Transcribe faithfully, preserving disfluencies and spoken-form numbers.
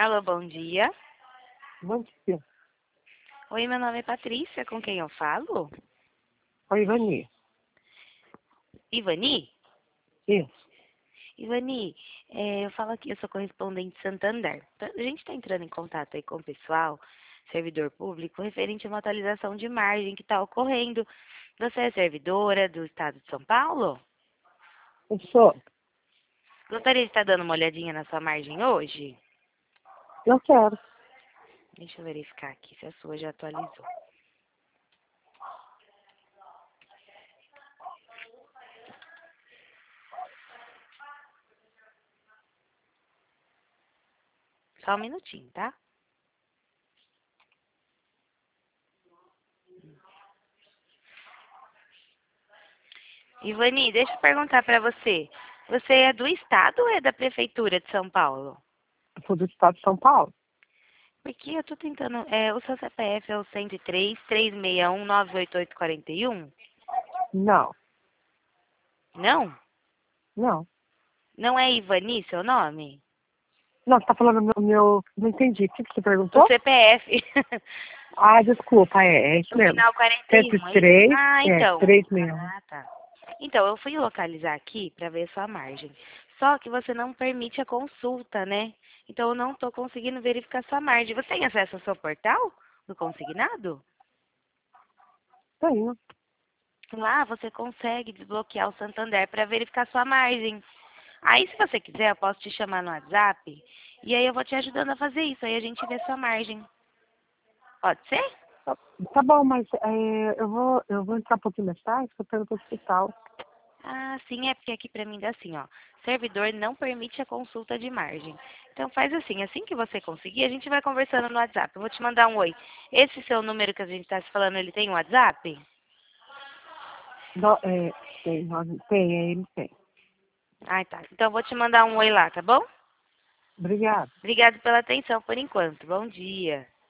Alô, bom dia. Bom dia. Oi, meu nome é Patrícia, com quem eu falo? Oi, Ivani. Ivani? Isso. Ivani, é, eu falo aqui, eu sou correspondente de Santander. Então, a gente está entrando em contato aí com o pessoal, servidor público, referente a uma atualização de margem que está ocorrendo. Você é servidora do Estado de São Paulo? Eu sou. Gostaria de estar dando uma olhadinha na sua margem hoje? Eu quero. Deixa eu verificar aqui se a sua já atualizou. Só um minutinho, tá? Ivani, deixa eu perguntar para você. Você é do Estado ou é da Prefeitura de São Paulo? Eu sou do estado de São Paulo. Porque eu tô tentando. É, o seu C P F é o cento e três, trezentos e sessenta e um, nove oito oito quatro um? Não. Não? Não. Não é Ivani seu nome? Não, você tá falando meu, meu... Não entendi. O que que você O perguntou? C P F. Ah, desculpa. É, é isso O mesmo. final quarenta e um, é isso? cento e três, Ah, é, então. trezentos e sessenta e um. Ah, tá. Então, eu fui localizar aqui para ver sua margem. Só que você não permite a consulta, né? Então, eu não tô conseguindo verificar sua margem. Você tem acesso ao seu portal do consignado? Tenho. Lá você consegue desbloquear o Santander para verificar sua margem. Aí, se você quiser, eu posso te chamar no WhatsApp e aí eu vou te ajudando a fazer isso. Aí a gente vê sua margem. Pode ser? Tá, tá bom, mas é, eu, vou, eu vou entrar um pouquinho mais tarde, porque eu tô indo pro hospital. Ah, sim, é porque aqui pra mim dá assim, ó. Servidor não permite a consulta de margem. Então faz assim, assim que você conseguir, a gente vai conversando no WhatsApp. Eu vou te mandar um oi. Esse seu número que a gente tá se falando, ele tem um WhatsApp? Não, é, tem, nove- tem, é, ele tem. Ah, tá. Então eu vou te mandar um oi lá, tá bom? Obrigado. Obrigado pela atenção por enquanto. Bom dia.